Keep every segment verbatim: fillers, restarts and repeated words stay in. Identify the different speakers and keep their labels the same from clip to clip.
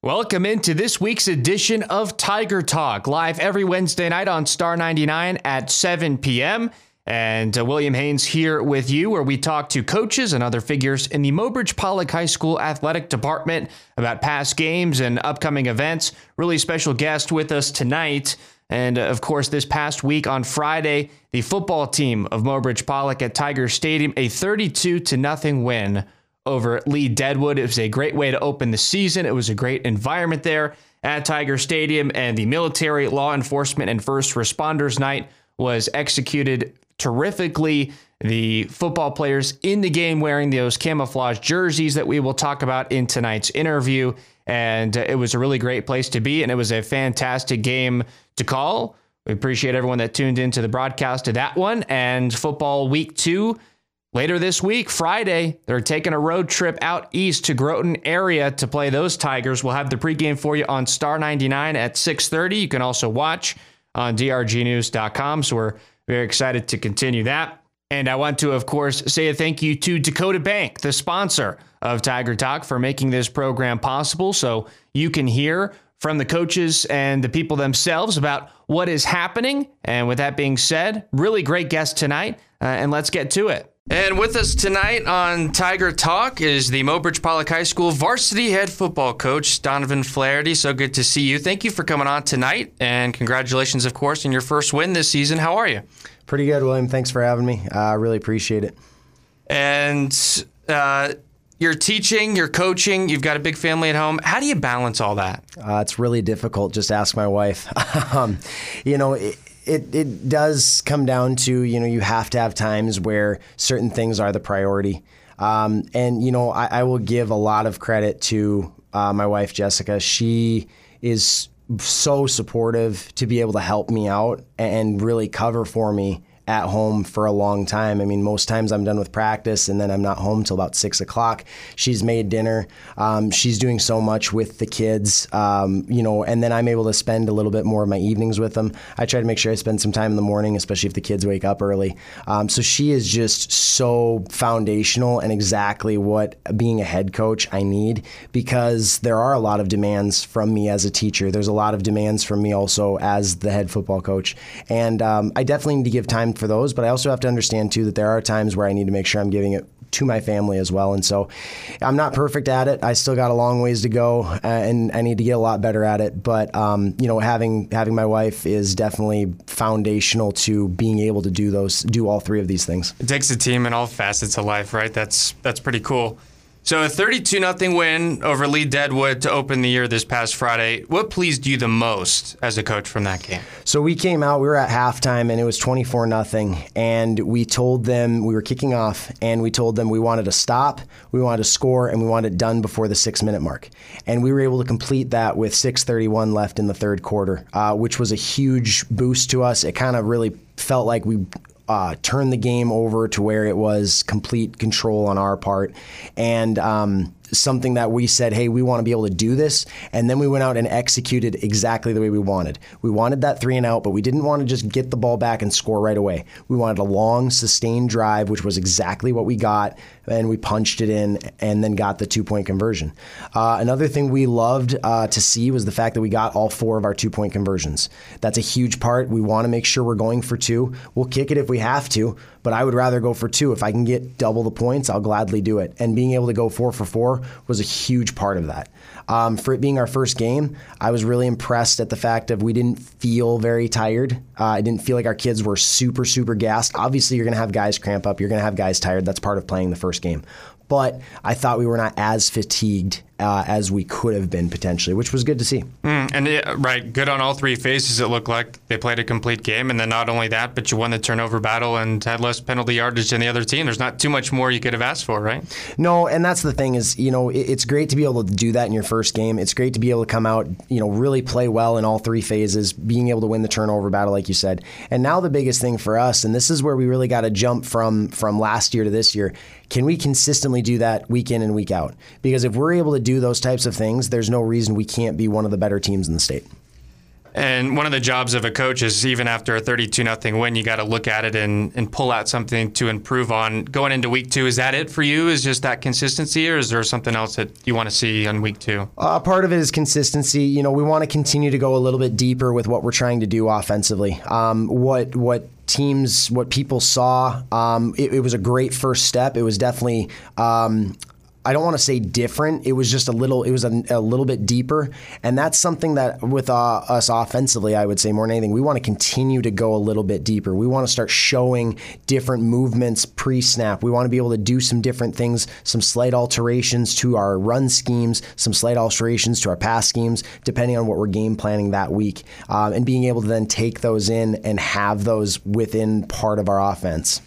Speaker 1: Welcome into this week's edition of Tiger Talk, live every Wednesday night on Star ninety-nine at seven p.m. And uh, William Haynes here with you, where we talk to coaches and other figures in the Mobridge Pollock High School athletic department about past games and upcoming events. Really special guest with us tonight. And uh, of course, this past week on Friday, the football team of Mobridge Pollock at Tiger Stadium, a thirty-two to nothing win over Lee Deadwood. It was a great way to open the season. It was a great environment there at Tiger Stadium, and the military, law enforcement, and first responders night was executed terrifically. The football players in the game wearing those camouflage jerseys that we will talk about in tonight's interview, and it was a really great place to be, and it was a fantastic game to call. We appreciate everyone that tuned into the broadcast of that one, and football week two. Later this week, Friday, they're taking a road trip out east to Groton area to play those Tigers. We'll have the pregame for you on Star ninety-nine at six thirty. You can also watch on D R G news dot com, so we're very excited to continue that. And I want to, of course, say a thank you to Dakota Bank, the sponsor of Tiger Talk, for making this program possible, so you can hear from the coaches and the people themselves about what is happening. And with that being said, really great guest tonight, uh, and let's get to it. And with us tonight on Tiger Talk is the Mobridge Pollock High School varsity head football coach, Donovan Flaherty. So good to see you. Thank you for coming on tonight, and congratulations, of course, on your first win this season. How are you?
Speaker 2: Pretty good, William. Thanks for having me. I uh, really appreciate it.
Speaker 1: And uh, you're teaching, you're coaching, you've got a big family at home. How do you balance all that?
Speaker 2: Uh, it's really difficult. Just ask my wife. um, you know, it, It it does come down to, you know, you have to have times where certain things are the priority. Um, and, you know, I, I will give a lot of credit to uh, my wife, Jessica. She is so supportive to be able to help me out and really cover for me at home for a long time. I mean, most times I'm done with practice and then I'm not home till about six o'clock. She's made dinner. Um, she's doing so much with the kids, um, you know, and then I'm able to spend a little bit more of my evenings with them. I try to make sure I spend some time in the morning, especially if the kids wake up early. Um, so she is just so foundational and exactly what being a head coach I need, because there are a lot of demands from me as a teacher. There's a lot of demands from me also as the head football coach. And um, I definitely need to give time for those, but I also have to understand too that there are times where I need to make sure I'm giving it to my family as well. And so I'm not perfect at it. I still got a long ways to go, uh, and I need to get a lot better at it. But um, you know, having having my wife is definitely foundational to being able to do those, do all three of these things.
Speaker 1: It takes a team in all facets of life, right? That's that's pretty cool. So a thirty-two nothing win over Lee Deadwood to open the year this past Friday. What pleased you the most as a coach from that game?
Speaker 2: So we came out, we were at halftime, and it was twenty-four nothing. And we told them, we were kicking off, and we told them we wanted to stop, we wanted to score, and we wanted it done before the six-minute mark. And we were able to complete that with six thirty-one left in the third quarter, uh, which was a huge boost to us. It kind of really felt like we Uh, turn the game over to where it was complete control on our part, and um, something that we said, hey, we want to be able to do this, and then we went out and executed exactly the way we wanted. We wanted that three and out, but we didn't want to just get the ball back and score right away. We wanted a long, sustained drive, which was exactly what we got, and we punched it in and then got the two-point conversion. Uh, another thing we loved uh, to see was the fact that we got all four of our two-point conversions. That's a huge part. We want to make sure we're going for two. We'll kick it if we have to, but I would rather go for two. If I can get double the points, I'll gladly do it. And being able to go four for four was a huge part of that. Um, for it being our first game, I was really impressed at the fact of we didn't feel very tired. Uh, I didn't feel like our kids were super, super gassed. Obviously, you're going to have guys cramp up. You're going to have guys tired. That's part of playing the first game. But I thought we were not as fatigued uh, as we could have been potentially, which was good to see.
Speaker 1: Mm, and it, right, good on all three phases. It looked like they played a complete game, and then not only that, but you won the turnover battle and had less penalty yardage than the other team. There's not too much more you could have asked for, right?
Speaker 2: No, and that's the thing is, you know, it, it's great to be able to do that in your first game. It's great to be able to come out, you know, really play well in all three phases, being able to win the turnover battle, like you said. And now the biggest thing for us, and this is where we really got to jump from from last year to this year, can we consistently do that week in and week out? Because if we're able to do those types of things, there's no reason we can't be one of the better teams in the state.
Speaker 1: And one of the jobs of a coach is even after a thirty-two nothing win, you got to look at it and, and pull out something to improve on. Going into week two, is that it for you? Is just that consistency, or is there something else that you want to see on week two?
Speaker 2: Uh, part of it is consistency. You know, we want to continue to go a little bit deeper with what we're trying to do offensively. Um, what what teams, what people saw, um, it, it was a great first step. It was definitely. Um, I don't want to say different. It was just a little. It was a, a little bit deeper, and that's something that with uh, us offensively, I would say more than anything, we want to continue to go a little bit deeper. We want to start showing different movements pre-snap. We want to be able to do some different things, some slight alterations to our run schemes, some slight alterations to our pass schemes, depending on what we're game planning that week, um, and being able to then take those in and have those within part of our offense.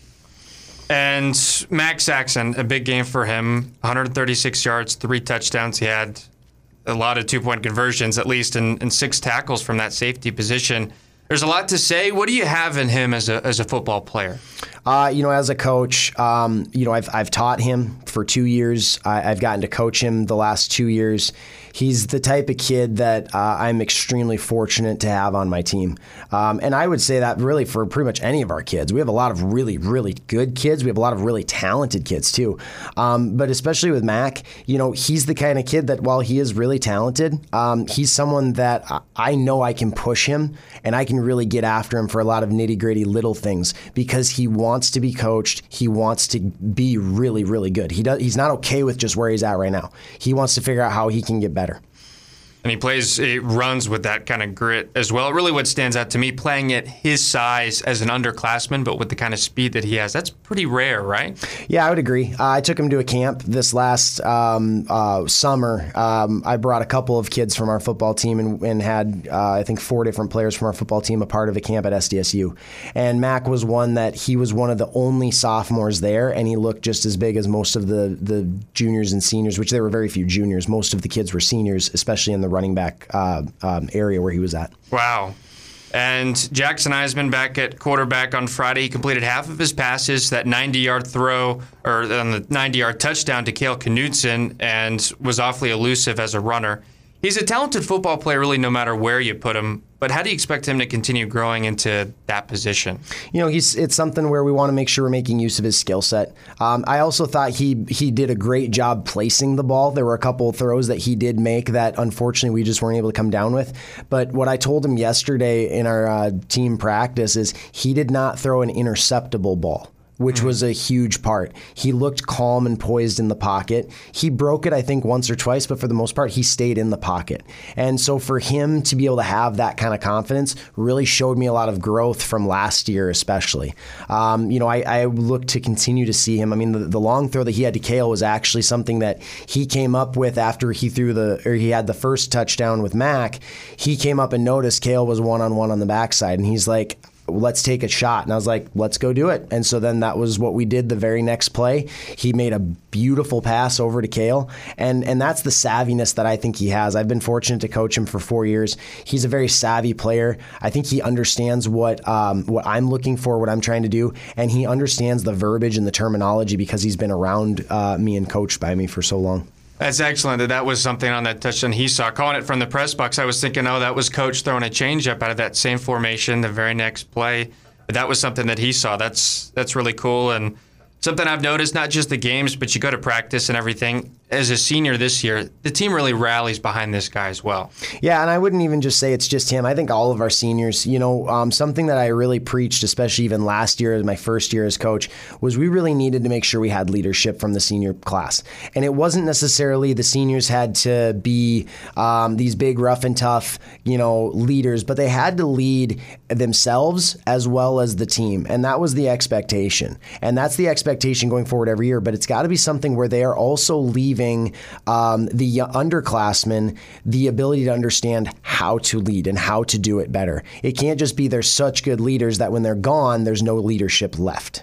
Speaker 1: And Max Saxon, a big game for him, one hundred thirty-six yards, three touchdowns. He had a lot of two-point conversions, at least, and, and six tackles from that safety position. There's a lot to say. What do you have in him as a as a football player?
Speaker 2: Uh, you know, as a coach, um, you know, I've I've taught him for two years. I, I've gotten to coach him the last two years. He's the type of kid that uh, I'm extremely fortunate to have on my team. Um, and I would say that really for pretty much any of our kids. We have a lot of really, really good kids. We have a lot of really talented kids too. Um, but especially with Mac, you know, he's the kind of kid that while he is really talented, um, he's someone that I know I can push him and I can really get after him for a lot of nitty gritty little things because he wants to be coached. He wants to be really, really good. He does. He's not okay with just where he's at right now. He wants to figure out how he can get better.
Speaker 1: And he plays, he runs with that kind of grit as well. Really what stands out to me, playing at his size as an underclassman, but with the kind of speed that he has, that's pretty rare, right?
Speaker 2: Yeah, I would agree. Uh, I took him to a camp this last um, uh, summer. Um, I brought a couple of kids from our football team and, and had, uh, I think, four different players from our football team a part of a camp at S D S U. And Mac was one that he was one of the only sophomores there, and he looked just as big as most of the, the juniors and seniors, which there were very few juniors. Most of the kids were seniors, especially in the running back uh, um, area where he was at.
Speaker 1: Wow. And Jackson Eisman back at quarterback on Friday. He completed half of his passes, that ninety-yard throw, or on the ninety-yard touchdown to Cale Knudsen, and was awfully elusive as a runner. He's a talented football player, really, no matter where you put him. But how do you expect him to continue growing into that position?
Speaker 2: You know, he's it's something where we want to make sure we're making use of his skill set. Um, I also thought he he did a great job placing the ball. There were a couple of throws that he did make that, unfortunately, we just weren't able to come down with. But what I told him yesterday in our uh, team practice is he did not throw an interceptable ball, which was a huge part. He looked calm and poised in the pocket. He broke it, I think, once or twice, but for the most part, he stayed in the pocket. And so for him to be able to have that kind of confidence really showed me a lot of growth from last year, especially. Um, you know, I, I look to continue to see him. I mean, the, the long throw that he had to Cale was actually something that he came up with after he threw the, or he had the first touchdown with Mac. He came up and noticed Cale was one-on-one on the backside, and he's like, let's take a shot. And I was like, let's go do it. And so then that was what we did the very next play. He made a beautiful pass over to Cale. And and that's the savviness that I think he has. I've been fortunate to coach him for four years. He's a very savvy player. I think he understands what um, what I'm looking for, what I'm trying to do. And he understands the verbiage and the terminology because he's been around uh, me and coached by me for so long.
Speaker 1: That's excellent that that was something on that touchdown he saw. Calling it from the press box, I was thinking, oh, that was Coach throwing a changeup out of that same formation the very next play. But that was something that he saw. That's that's really cool. And something I've noticed, not just the games, but you go to practice and everything. As a senior this year, the team really rallies behind this guy as well.
Speaker 2: Yeah, and I wouldn't even just say it's just him. I think all of our seniors, you know, um, something that I really preached, especially even last year, my first year as coach, was we really needed to make sure we had leadership from the senior class. And it wasn't necessarily the seniors had to be um, these big, rough and tough, you know, leaders, but they had to lead themselves as well as the team. And that was the expectation. And that's the expectation going forward every year. But it's got to be something where they are also leaving Um, the underclassmen the ability to understand how to lead and how to do it better. It can't just be they're such good leaders that when they're gone, there's no leadership left.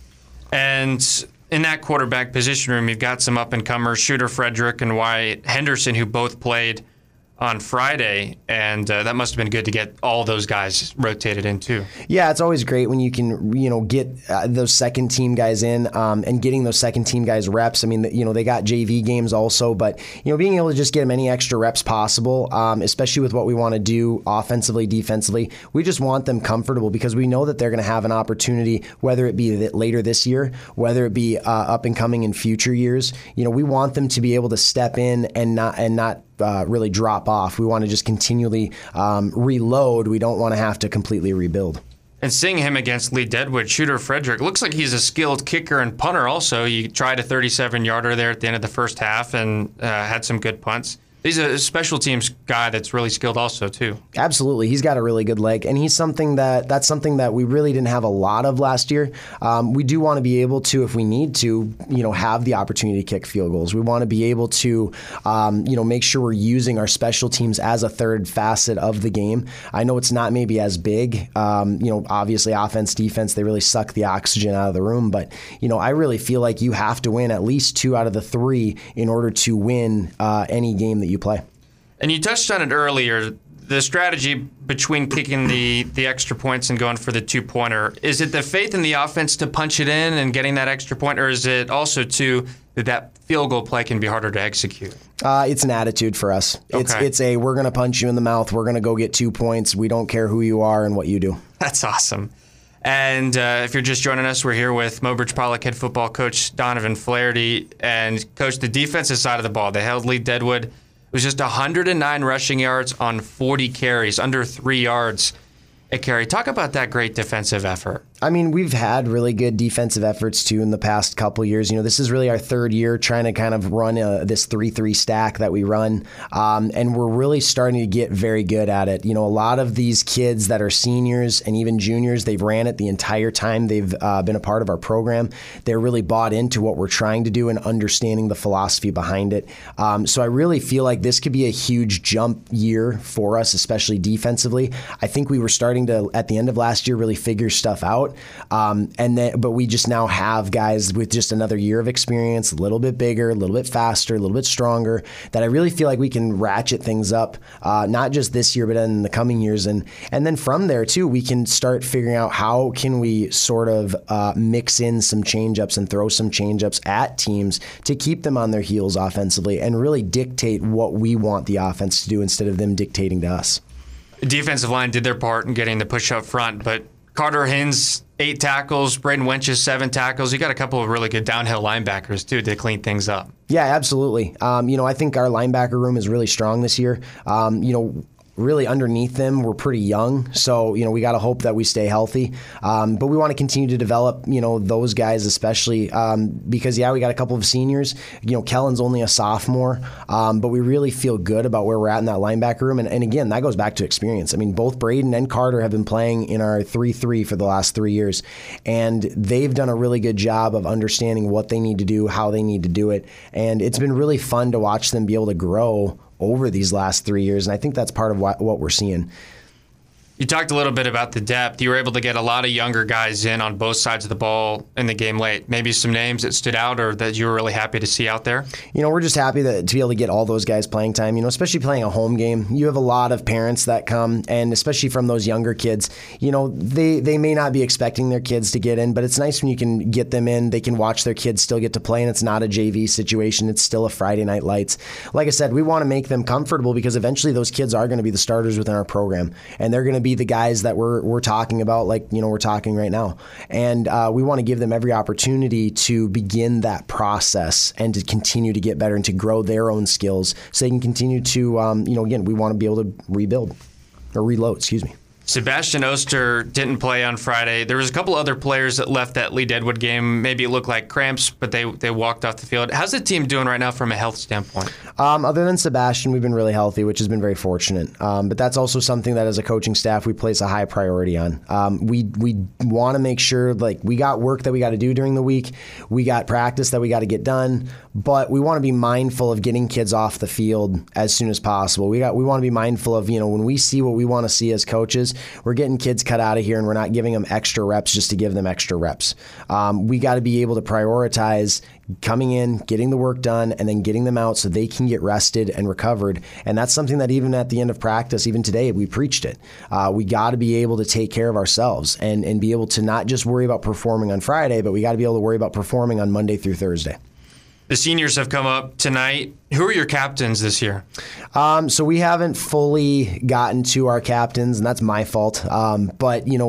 Speaker 1: And in that quarterback position room, you've got some up-and-comers, Shooter Frederick and Wyatt Henderson, who both played on Friday, and uh, that must have been good to get all those guys rotated in too.
Speaker 2: Yeah, it's always great when you can, you know, get uh, those second team guys in um, and getting those second team guys reps. I mean, you know, they got J V games also, but, you know, being able to just get them any extra reps possible, um, especially with what we want to do offensively, defensively, we just want them comfortable because we know that they're going to have an opportunity, whether it be later this year, whether it be uh, up and coming in future years. You know, we want them to be able to step in and not and not Uh, really drop off. We want to just continually um, reload. We don't want to have to completely rebuild.
Speaker 1: And seeing him against Lee Deadwood, Shooter Frederick, looks like he's a skilled kicker and punter also. He tried a thirty-seven yarder there at the end of the first half and uh, had some good punts. He's a special teams guy that's really skilled also, too.
Speaker 2: Absolutely. He's got a really good leg, and he's something that that's something that we really didn't have a lot of last year. Um, we do want to be able to, if we need to, you know, have the opportunity to kick field goals. We want to be able to, um, you know, make sure we're using our special teams as a third facet of the game. I know it's not maybe as big. Um, you know, obviously offense, defense, they really suck the oxygen out of the room. But, you know, I really feel like you have to win at least two out of the three in order to win uh, any game that you play.
Speaker 1: And you touched on it earlier, the strategy between kicking the, the extra points and going for the two-pointer. Is it the faith in the offense to punch it in and getting that extra point, or is it also, too, that that field goal play can be harder to execute?
Speaker 2: Uh, it's an attitude for us. It's
Speaker 1: okay.
Speaker 2: It's a, we're going to punch you in the mouth. We're going to go get two points. We don't care who you are and what you do.
Speaker 1: That's awesome. And uh, if you're just joining us, we're here with Mobridge Pollock head football coach Donovan Flaherty. And, Coach, the defensive side of the ball, they held Lee Deadwood. It was just one hundred nine rushing yards on forty carries, under three yards a carry. Talk about that great defensive effort.
Speaker 2: I mean, we've had really good defensive efforts, too, in the past couple years. You know, this is really our third year trying to kind of run a, this three three stack that we run, um, and we're really starting to get very good at it. You know, a lot of these kids that are seniors and even juniors, they've ran it the entire time they've uh, been a part of our program. They're really bought into what we're trying to do and understanding the philosophy behind it. Um, so I really feel like this could be a huge jump year for us, especially defensively. I think we were starting to, at the end of last year, really figure stuff out. Um, and then, but we just now have guys with just another year of experience, a little bit bigger, a little bit faster, a little bit stronger, that I really feel like we can ratchet things up, uh, not just this year, but in the coming years. And and then from there, too, we can start figuring out how can we sort of uh, mix in some change-ups and throw some change-ups at teams to keep them on their heels offensively and really dictate what we want the offense to do instead of them dictating to us.
Speaker 1: The defensive line did their part in getting the push up front, but Carter Hins, eight tackles. Braden Wenches, seven tackles. You got a couple of really good downhill linebackers, too, to clean things up.
Speaker 2: Yeah, absolutely. Um, you know, I think our linebacker room is really strong this year. Um, you know, really underneath them, we're pretty young. So, you know, we got to hope that we stay healthy. Um, but we want to continue to develop, you know, those guys especially um, because, yeah, we got a couple of seniors. You know, Kellen's only a sophomore. Um, but we really feel good about where we're at in that linebacker room. And, and again, that goes back to experience. I mean, both Braden and Carter have been playing in our three three for the last three years. And they've done a really good job of understanding what they need to do, how they need to do it. And it's been really fun to watch them be able to grow over these last three years, and I think that's part of what, what we're seeing.
Speaker 1: You talked a little bit about the depth. You were able to get a lot of younger guys in on both sides of the ball in the game late. Maybe some names that stood out or that you were really happy to see out there?
Speaker 2: You know, we're just happy that, to be able to get all those guys playing time, you know, especially playing a home game. You have a lot of parents that come, and especially from those younger kids, you know, they, they may not be expecting their kids to get in, but it's nice when you can get them in. They can watch their kids still get to play, and it's not a J V situation. It's still a Friday Night Lights. Like I said, we want to make them comfortable because eventually those kids are going to be the starters within our program, and they're going to be the guys that we're we're talking about, like, you know, we're talking right now. And uh, we want to give them every opportunity to begin that process and to continue to get better and to grow their own skills so they can continue to, um, you know, again, we want to be able to rebuild or reload, excuse me.
Speaker 1: Sebastian Oster didn't play on Friday. There was a couple other players that left that Lee Deadwood game. Maybe it looked like cramps, but they they walked off the field. How's the team doing right now from a health standpoint?
Speaker 2: Um, other than Sebastian, we've been really healthy, which has been very fortunate. Um, but that's also something that as a coaching staff, we place a high priority on. Um, we we want to make sure, like, we got work that we got to do during the week. We got practice that we got to get done. But we want to be mindful of getting kids off the field as soon as possible. We got we want to be mindful of, you know, when we see what we want to see as coaches, times we're getting kids cut out of here and we're not giving them extra reps just to give them extra reps. Um, we got to be able to prioritize coming in, getting the work done, and then getting them out so they can get rested and recovered. And that's something that even at the end of practice, even today, we preached it. Uh, we got to be able to take care of ourselves and, and be able to not just worry about performing on Friday, but we got to be able to worry about performing on Monday through Thursday.
Speaker 1: The seniors have come up tonight. Who are your captains this year?
Speaker 2: Um, so we haven't fully gotten to our captains, and that's my fault. Um, but, you know,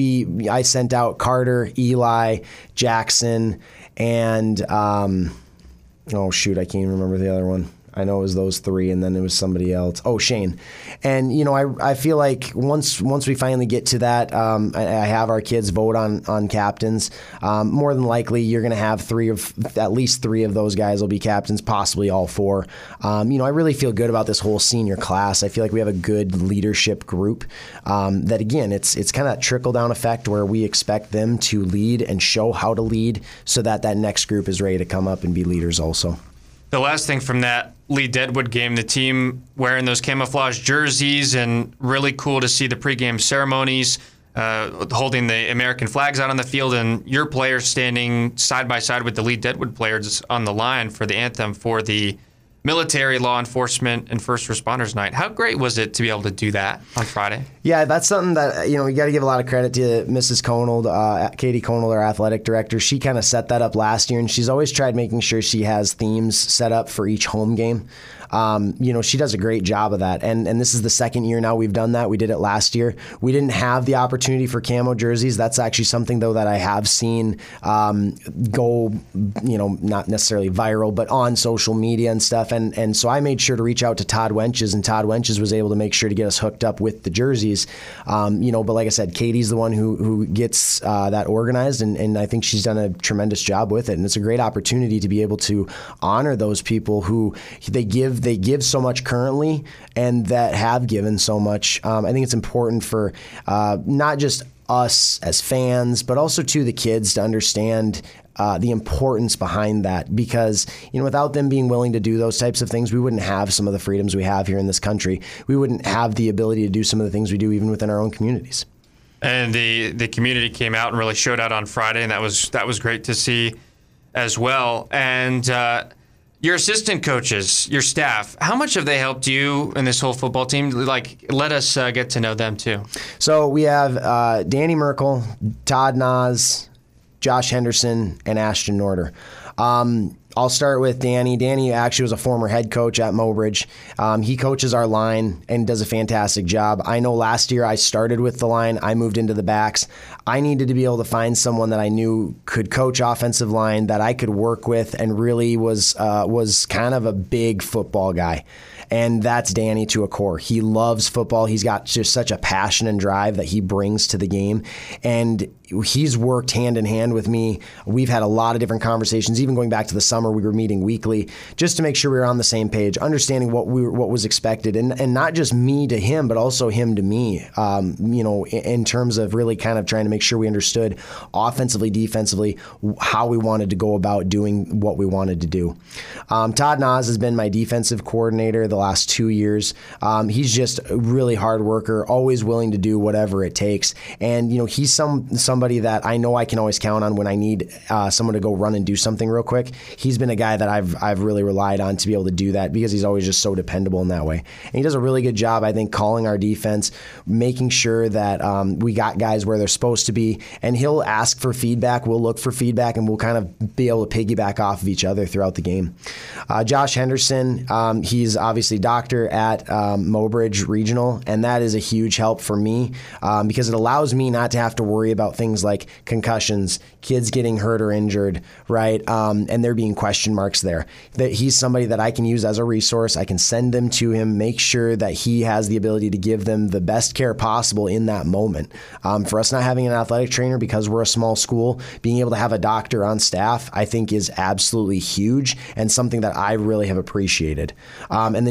Speaker 2: we I sent out Carter, Eli, Jackson, and, um, oh, shoot, I can't even remember the other one. I know it was those three, and then it was somebody else. Oh, Shane. And, you know, I I feel like once once we finally get to that, um, I, I have our kids vote on, on captains. Um, more than likely, you're going to have three of, at least three of those guys will be captains, possibly all four. Um, you know, I really feel good about this whole senior class. I feel like we have a good leadership group um, that, again, it's it's kind of that trickle-down effect where we expect them to lead and show how to lead so that that next group is ready to come up and be leaders also.
Speaker 1: The last thing from that Lee Deadwood game, the team wearing those camouflage jerseys, and really cool to see the pregame ceremonies, uh, holding the American flags out on the field, and your players standing side by side with the Lee Deadwood players on the line for the anthem for the military, law enforcement, and first responders night. How great was it to be able to do that on Friday?
Speaker 2: Yeah, that's something that, you know, you got to give a lot of credit to Missus Conold, uh, Katie Conold, our athletic director. She kind of set that up last year, and she's always tried making sure she has themes set up for each home game. Um, you know, she does a great job of that. And and this is the second year now we've done that. We did it last year. We didn't have the opportunity for camo jerseys. That's actually something, though, that I have seen um, go, you know, not necessarily viral, but on social media and stuff. And and so I made sure to reach out to Todd Wenches, and Todd Wenches was able to make sure to get us hooked up with the jerseys. Um, you know, but like I said, Katie's the one who who gets uh, that organized, and, and I think she's done a tremendous job with it. And it's a great opportunity to be able to honor those people who they give they give so much currently and that have given so much. Um, I think it's important for uh, not just us as fans, but also to the kids to understand uh, the importance behind that, because, you know, without them being willing to do those types of things, we wouldn't have some of the freedoms we have here in this country. We wouldn't have the ability to do some of the things we do even within our own communities.
Speaker 1: And the the community came out and really showed out on Friday, and that was that was great to see as well. And uh, your assistant coaches, your staff, how much have they helped you in this whole football team? Like, let us uh, get to know them too.
Speaker 2: So we have uh, Danny Merkel, Todd Nas, Josh Henderson, and Ashton Norder. Um, I'll start with Danny. Danny actually was a former head coach at Mobridge. Um, he coaches our line and does a fantastic job. I know last year I started with the line. I moved into the backs. I needed to be able to find someone that I knew could coach offensive line, that I could work with, and really was uh, was kind of a big football guy. And that's Danny to a core. He loves football. He's got just such a passion and drive that he brings to the game. And he's worked hand in hand with me. We've had a lot of different conversations, even going back to the summer. We were meeting weekly just to make sure we were on the same page, understanding what we were, what was expected, and and not just me to him, but also him to me. Um, you know, in, in terms of really kind of trying to make sure we understood offensively, defensively, how we wanted to go about doing what we wanted to do. Um, Todd Nas has been my defensive coordinator the last two years. Um, he's just a really hard worker, always willing to do whatever it takes, and you know, he's some some. Somebody that I know I can always count on when I need uh, someone to go run and do something real quick. He's been a guy that I've I've really relied on to be able to do that, because he's always just so dependable in that way. And he does a really good job, I think, calling our defense, making sure that um, we got guys where they're supposed to be. And he'll ask for feedback. We'll look for feedback, and we'll kind of be able to piggyback off of each other throughout the game. Uh, Josh Henderson, um, he's obviously doctor at um, Mobridge Regional, and that is a huge help for me um, because it allows me not to have to worry about things like concussions, kids getting hurt or injured, right? Um, and there being question marks there. That he's somebody that I can use as a resource. I can send them to him, make sure that he has the ability to give them the best care possible in that moment. Um, for us not having an athletic trainer because we're a small school, being able to have a doctor on staff, I think is absolutely huge and something that I really have appreciated. Um, and then you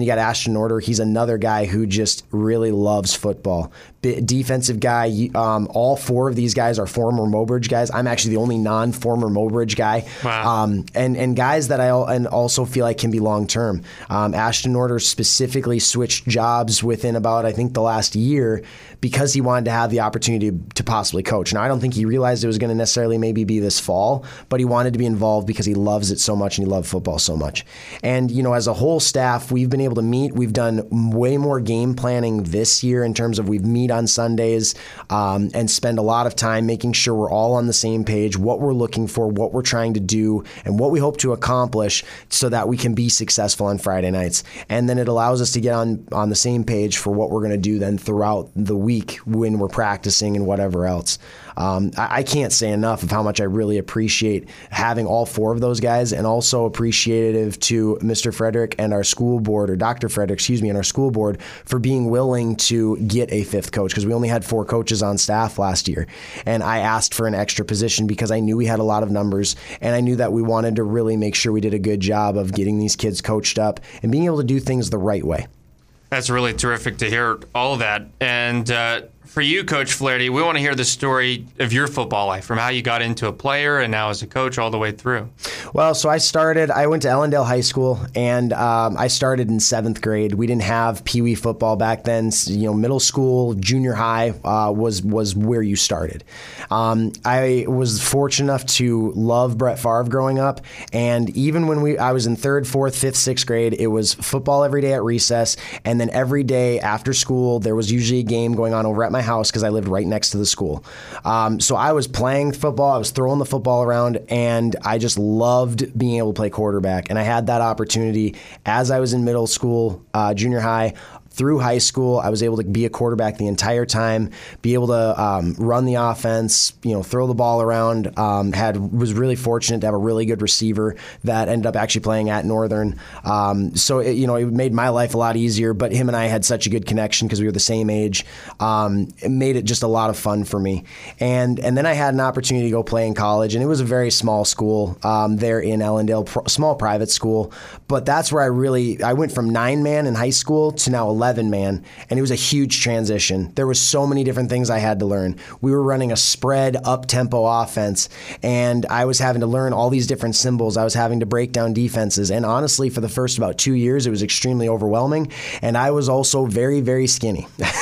Speaker 2: you got Ashton Order. He's another guy who just really loves football. B- defensive guy. Um, all four of these guys are former Mobridge guys. I'm actually the only non-former Mobridge guy.
Speaker 1: Wow.
Speaker 2: Um, and, and guys that I and also feel like can be long-term. Um, Ashton Order specifically switched jobs within about, I think, the last year because he wanted to have the opportunity to, to possibly coach. Now, I don't think he realized it was going to necessarily maybe be this fall, but he wanted to be involved because he loves it so much and he loved football so much. And, you know, as a whole staff, we've been able to meet. We've done way more game planning this year in terms of we've meet on Sundays um, and spend a lot of time making sure we're all on the same page, what we're looking for, what we're trying to do, and what we hope to accomplish so that we can be successful on Friday nights. And then it allows us to get on, on the same page for what we're going to do then throughout the week when we're practicing and whatever else. Um, I, I can't say enough of how much I really appreciate having all four of those guys, and also appreciative to Mister Frederick and our school board, or Doctor Frederick, excuse me, and our school board for being willing to get a fifth coach, because we only had four coaches on staff last year. And I asked for an extra position because I knew we had a lot of numbers, and I knew that we wanted to really make sure we did a good job of getting these kids coached up and being able to do things the right way.
Speaker 1: That's really terrific to hear all of that. And uh, for you, Coach Flaherty, we want to hear the story of your football life, from how you got into a player and now as a coach all the way through.
Speaker 2: Well, so I started, I went to Ellendale High School, and um, I started in seventh grade. We didn't have Pee Wee football back then. You know, middle school, junior high uh, was was where you started. Um, I was fortunate enough to love Brett Favre growing up, and even when we I was in third, fourth, fifth, sixth grade, it was football every day at recess, and then every day after school, there was usually a game going on over at my house because I lived right next to the school. Um, so I was playing football, I was throwing the football around, and I just loved being able to play quarterback. And I had that opportunity as I was in middle school, uh, junior high, through high school. I was able to be a quarterback the entire time, be able to um, run the offense, you know, throw the ball around. Um, had was really fortunate to have a really good receiver that ended up actually playing at Northern. Um, so it, you know, it made my life a lot easier. But him and I had such a good connection because we were the same age. Um, it made it just a lot of fun for me. And and then I had an opportunity to go play in college, and it was a very small school um, there in Ellendale, pro, small private school. But that's where I really I went from nine man in high school to now eleven man, and it was a huge transition. There was so many different things I had to learn. We were running a spread up-tempo offense, and I was having to learn all these different symbols. I was having to break down defenses, and honestly, for the first about two years, it was extremely overwhelming, and I was also very, very skinny.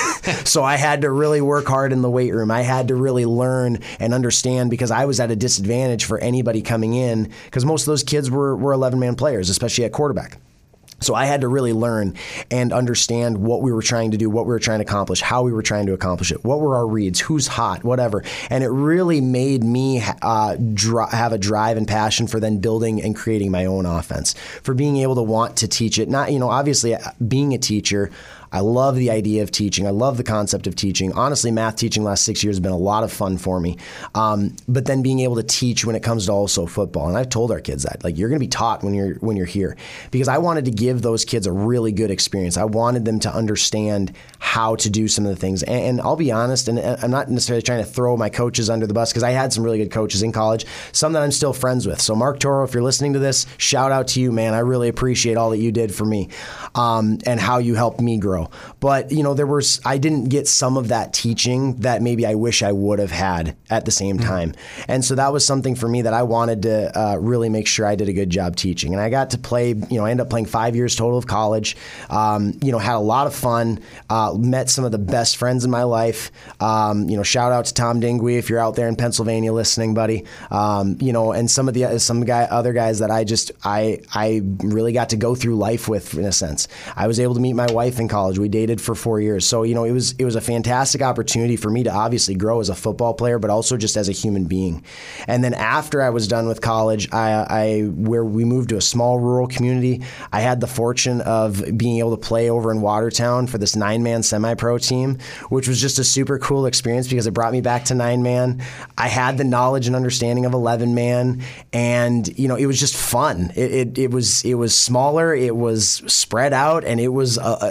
Speaker 2: So I had to really work hard in the weight room. I had to really learn and understand, because I was at a disadvantage for anybody coming in, because most of those kids were, were eleven-man players, especially at quarterback. So I had to really learn and understand what we were trying to do, what we were trying to accomplish, how we were trying to accomplish it, what were our reads, who's hot, whatever. And it really made me uh, dr- have a drive and passion for then building and creating my own offense, for being able to want to teach it. Not, you know, obviously being a teacher, I love the idea of teaching. I love the concept of teaching. Honestly, math teaching the last six years has been a lot of fun for me. Um, but then being able to teach when it comes to also football. And I've told our kids that, like, you're going to be taught when you're when you're here. Because I wanted to give those kids a really good experience. I wanted them to understand how to do some of the things. And, and I'll be honest, and I'm not necessarily trying to throw my coaches under the bus, because I had some really good coaches in college, some that I'm still friends with. So Mark Toro, if you're listening to this, shout out to you, man. I really appreciate all that you did for me um, and how you helped me grow. But, you know, there was, I didn't get some of that teaching that maybe I wish I would have had at the same time. And so that was something for me that I wanted to uh, really make sure I did a good job teaching. And I got to play, you know, I ended up playing five years total of college, um, you know, had a lot of fun, uh, met some of the best friends in my life. Um, you know, shout out to Tom Dingwe if you're out there in Pennsylvania listening, buddy. Um, you know, and some of the, some guy, other guys that I just, I, I really got to go through life with, in a sense. I was able to meet my wife in college. We dated for four years. So, you know, it was it was a fantastic opportunity for me to obviously grow as a football player, but also just as a human being. And then after I was done with college, I, I where we moved to a small rural community, I had the fortune of being able to play over in Watertown for this nine-man semi-pro team, which was just a super cool experience because it brought me back to nine-man. I had the knowledge and understanding of eleven-man, and, you know, it was just fun. It, it, it was it was smaller, it was spread out, and it was uh, just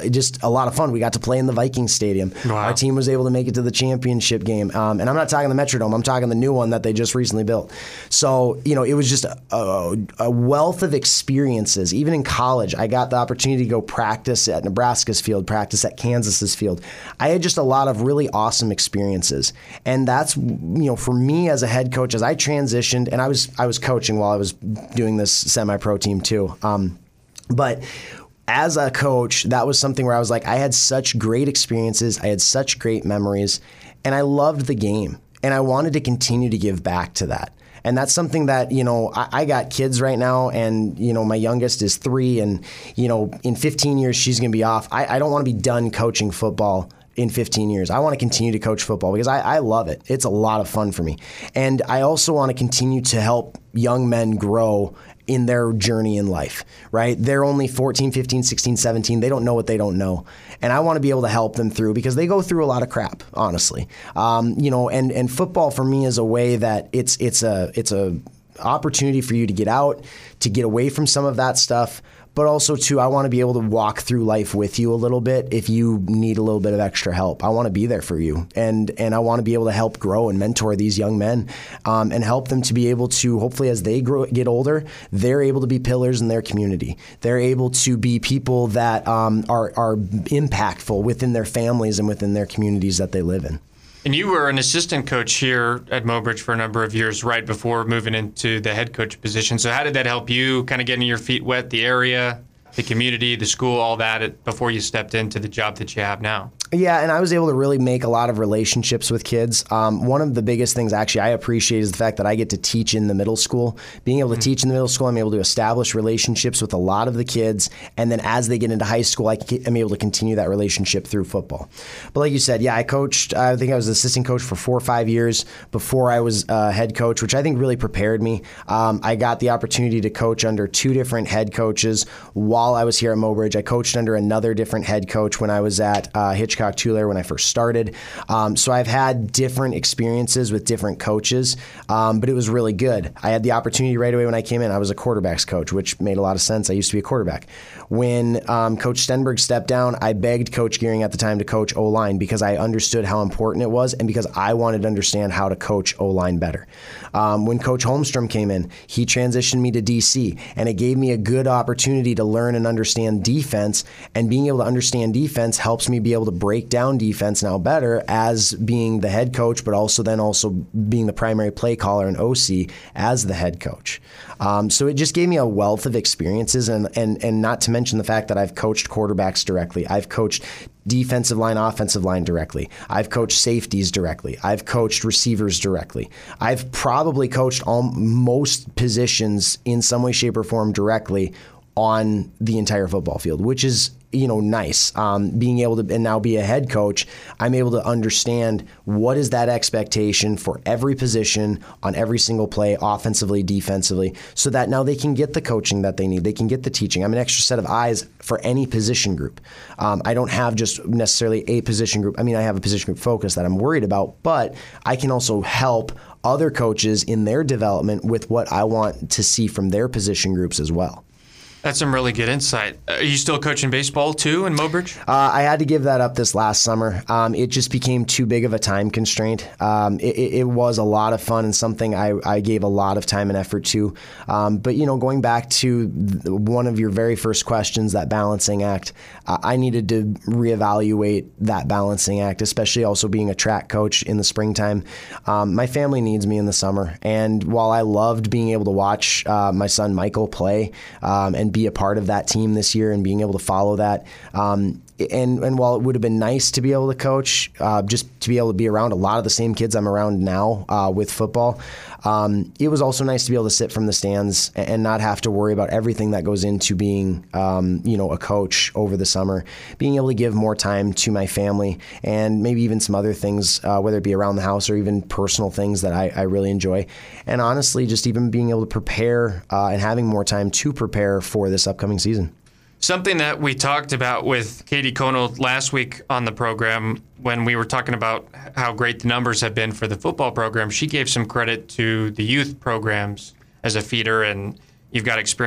Speaker 2: a lot of fun. We got to play in the Vikings Stadium.
Speaker 1: Wow.
Speaker 2: Our team was able to make it to the championship game. Um, and I'm not talking the Metrodome. I'm talking the new one that they just recently built. So, you know, it was just a, a, a wealth of experiences. Even in college, I got the opportunity to go practice at Nebraska's field, practice at Kansas's field. I had just a lot of really awesome experiences. And that's, you know, for me as a head coach, as I transitioned, and I was I was coaching while I was doing this semi-pro team too. Um, but as a coach, that was something where I was like, I had such great experiences. I had such great memories, and I loved the game. And I wanted to continue to give back to that. And that's something that, you know, I, I got kids right now, and, you know, my youngest is three, and, you know, in fifteen years, she's going to be off. I, I don't want to be done coaching football in fifteen years. I want to continue to coach football because I, I love it. It's a lot of fun for me. And I also want to continue to help young men grow in their journey in life, right? They're only fourteen, fifteen, sixteen, seventeen. They don't know what they don't know. And I want to be able to help them through because they go through a lot of crap, honestly. Um, you know, and, and football for me is a way that it's it's a it's a opportunity for you to get out, to get away from some of that stuff. But also, too, I want to be able to walk through life with you a little bit if you need a little bit of extra help. I want to be there for you. And and I want to be able to help grow and mentor these young men um, and help them to be able to, hopefully as they grow, get older, they're able to be pillars in their community. They're able to be people that um, are, are impactful within their families and within their communities that they live in.
Speaker 1: And you were an assistant coach here at Mobridge for a number of years right before moving into the head coach position. So how did that help you kind of getting your feet wet, the area, the community, the school, all that before you stepped into the job that you have now?
Speaker 2: Yeah, and I was able to really make a lot of relationships with kids. Um, one of the biggest things actually I appreciate is the fact that I get to teach in the middle school. Being able to mm-hmm. teach in the middle school, I'm able to establish relationships with a lot of the kids. And then as they get into high school, I am able to continue that relationship through football. But like you said, yeah, I coached, I think I was assistant coach for four or five years before I was uh, head coach, which I think really prepared me. Um, I got the opportunity to coach under two different head coaches while I was here at Mobridge. I coached under another different head coach when I was at uh, Hitchcock Tulare when I first started. Um, so I've had different experiences with different coaches, um, but it was really good. I had the opportunity right away when I came in. I was a quarterbacks coach, which made a lot of sense. I used to be a quarterback. When um, Coach Stenberg stepped down, I begged Coach Gearing at the time to coach O-line because I understood how important it was and because I wanted to understand how to coach O-line better. Um, when Coach Holmstrom came in, he transitioned me to D C, and it gave me a good opportunity to learn and understand defense, and being able to understand defense helps me be able to break down defense now better as being the head coach, but also then also being the primary play caller and O C as the head coach. Um, so it just gave me a wealth of experiences, and, and, and not to mention the fact that I've coached quarterbacks directly. I've coached defensive line, offensive line directly. I've coached safeties directly. I've coached receivers directly. I've probably coached all, most positions in some way, shape, or form directly on the entire football field, which is, you know, nice. Um, being able to and now be a head coach, I'm able to understand what is that expectation for every position on every single play, offensively, defensively, so that now they can get the coaching that they need. They can get the teaching. I'm an extra set of eyes for any position group. Um, I don't have just necessarily a position group. I mean, I have a position group focus that I'm worried about, but I can also help other coaches in their development with what I want to see from their position groups as well.
Speaker 1: That's some really good insight. Are you still coaching baseball too in Mobridge?
Speaker 2: Uh, I had to give that up this last summer. Um, it just became too big of a time constraint. Um, it, it was a lot of fun and something I, I gave a lot of time and effort to. Um, but, you know, going back to the, one of your very first questions, that balancing act, uh, I needed to reevaluate that balancing act, especially also being a track coach in the springtime. Um, my family needs me in the summer. And while I loved being able to watch uh, my son Michael play um, and be a part of that team this year and being able to follow that. Um, and, and while it would have been nice to be able to coach, uh, just to be able to be around a lot of the same kids I'm around now uh, with football, um, it was also nice to be able to sit from the stands and not have to worry about everything that goes into being, um, you know, a coach over the summer. Being able to give more time to my family and maybe even some other things, uh, whether it be around the house or even personal things that I, I really enjoy. And honestly, just even being able to prepare uh, and having more time to prepare for this upcoming season.
Speaker 1: Something that we talked about with Katie Kono last week on the program when we were talking about how great the numbers have been for the football program, she gave some credit to the youth programs as a feeder, and you've got experience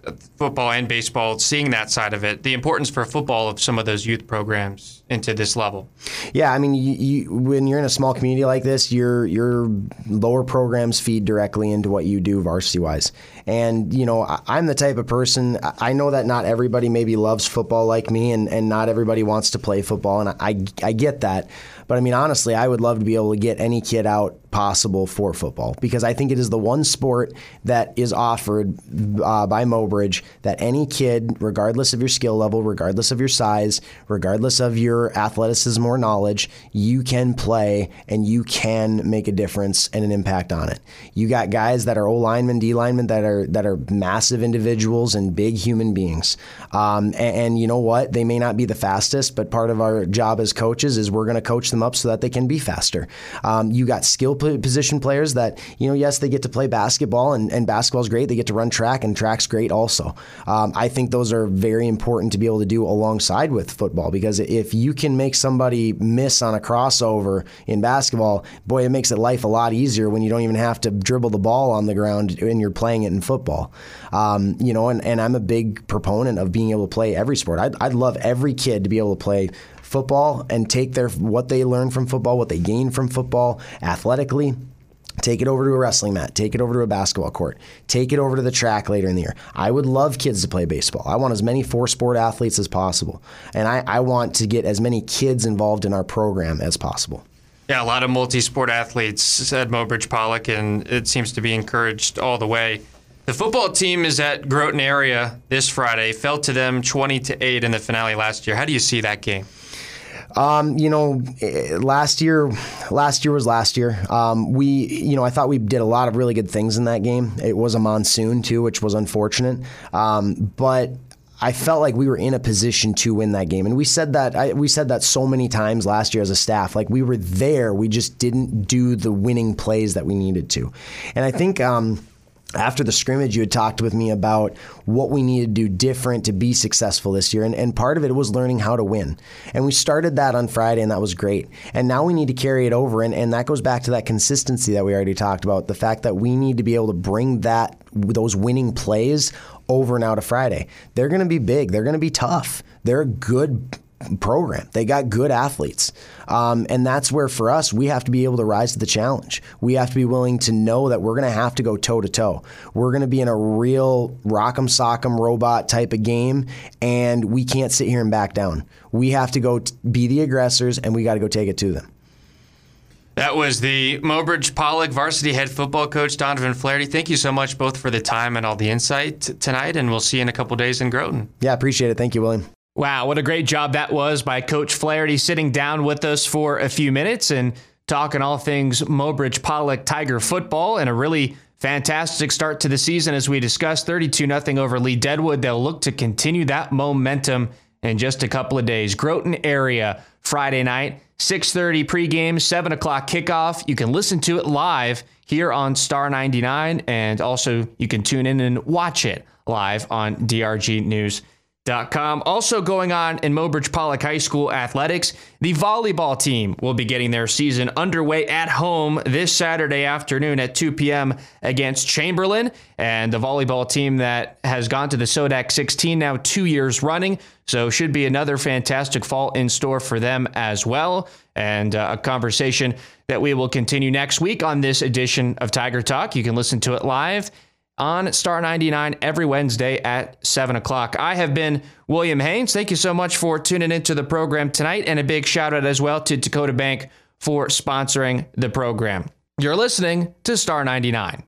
Speaker 1: football and baseball, seeing that side of it, the importance for football of some of those youth programs into this level.
Speaker 2: Yeah, I mean, you, you, when you're in a small community like this, your your lower programs feed directly into what you do varsity-wise. And, you know, I, I'm the type of person, I know that not everybody maybe loves football like me, and, and not everybody wants to play football, and I, I get that. But, I mean, honestly, I would love to be able to get any kid out possible for football, because I think it is the one sport that is offered uh, by Mobridge that any kid, regardless of your skill level, regardless of your size, regardless of your athleticism or knowledge, you can play and you can make a difference and an impact on it. You got guys that are O linemen, D linemen that are that are massive individuals and big human beings. Um, and, and you know what? They may not be the fastest, but part of our job as coaches is we're going to coach them up so that they can be faster. Um, you got skill position players that, you know, yes, they get to play basketball, and, and basketball's great. They get to run track, and track's great also. Um, I think those are very important to be able to do alongside with football, because if you can make somebody miss on a crossover in basketball, boy, it makes it life a lot easier when you don't even have to dribble the ball on the ground and you're playing it in football. Um, you know, and, and I'm a big proponent of being able to play every sport. I'd, I'd love every kid to be able to play football and take their what they learn from football, what they gain from football athletically, take it over to a wrestling mat, take it over to a basketball court, take it over to the track later in the year. I would love kids to play baseball. I want as many four-sport athletes as possible, and I, I want to get as many kids involved in our program as possible.
Speaker 1: Yeah, a lot of multi-sport athletes, said Mobridge Pollock, and it seems to be encouraged all the way. The football team is at Groton area this Friday, fell to them twenty to eight in the finale last year. How do you see that game?
Speaker 2: Um, you know, last year, last year was last year. Um, we, you know, I thought we did a lot of really good things in that game. It was a monsoon too, which was unfortunate. Um, but I felt like we were in a position to win that game, and we said that. I, we said that so many times last year as a staff. Like, we were there, we just didn't do the winning plays that we needed to. And I think. Um, After the scrimmage, you had talked with me about what we needed to do different to be successful this year, and, and part of it was learning how to win. And we started that on Friday, and that was great. And now we need to carry it over, and, and that goes back to that consistency that we already talked about, the fact that we need to be able to bring that those winning plays over now to Friday. They're going to be big. They're going to be tough. They're a good program. They got good athletes. Um, and that's where, for us, we have to be able to rise to the challenge. We have to be willing to know that we're going to have to go toe-to-toe. We're going to be in a real rock'em sock'em robot type of game, and we can't sit here and back down. We have to go t- be the aggressors, and we got to go take it to them.
Speaker 1: That was the Mobridge Pollock varsity head football coach, Donovan Flaherty. Thank you so much both for the time and all the insight t- tonight, and we'll see you in a couple days in Groton.
Speaker 2: Yeah, appreciate it. Thank you, William.
Speaker 1: Wow, what a great job that was by Coach Flaherty, sitting down with us for a few minutes and talking all things Mobridge Pollock Tiger football, and a really fantastic start to the season. As we discussed, thirty-two nothing over Lee Deadwood. They'll look to continue that momentum in just a couple of days. Groton area, Friday night, six thirty pregame, seven o'clock kickoff. You can listen to it live here on Star ninety-nine, and also you can tune in and watch it live on D R G news dot com. Also going on in Mobridge Pollock High School athletics, the volleyball team will be getting their season underway at home this Saturday afternoon at two p.m. against Chamberlain. And the volleyball team that has gone to the SODAC sixteen now two years running, so should be another fantastic fall in store for them as well. And uh, a conversation that we will continue next week on this edition of Tiger Talk. You can listen to it live on Star ninety-nine every Wednesday at seven o'clock. I have been William Haynes. Thank you so much for tuning into the program tonight, and a big shout out as well to Dakota Bank for sponsoring the program. You're listening to Star ninety-nine.